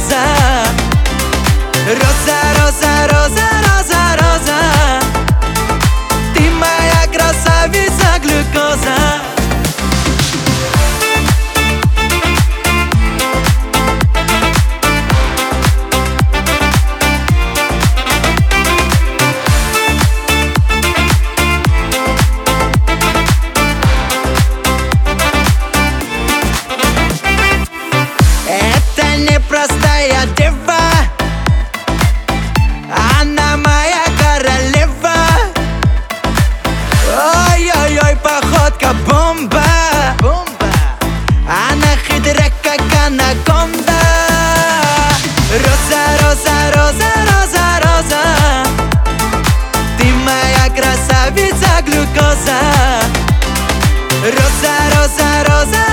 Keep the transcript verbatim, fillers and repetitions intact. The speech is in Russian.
глюкоза. Роза, роза, роза, роза, роза, ты моя красавица глюкоза. Это непростая дева, она моя королева. Ой-ой-ой, походка бомба, бомба. Она хитра, как анаконда. Роза, роза, роза, роза, роза, ты моя красавица глюкоза. Роза, роза, роза,